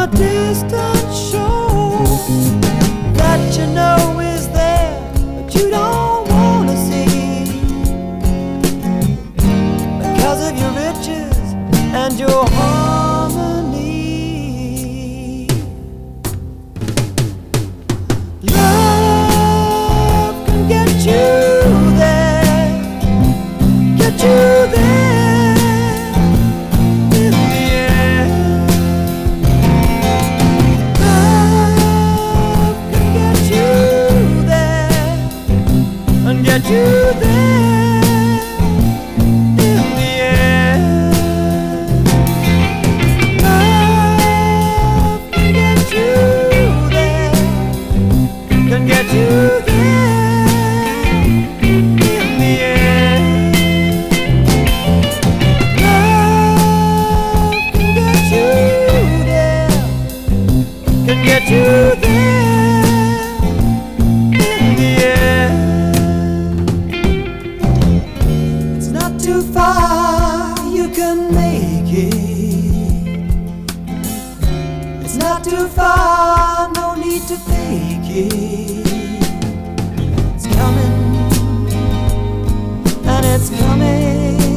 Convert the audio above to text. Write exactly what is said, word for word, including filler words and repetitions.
distant shore that you know is there, but you don't wanna see because of your riches and your harmony. Love can get you there, get you there in the end. Love can get you there and get you there in the end. Love can get you there, can get you there in the end. Love can get you there, can get you there in the end. It's not too far, you can make it. It's not too far, no need to fake it. It's coming, and it's coming.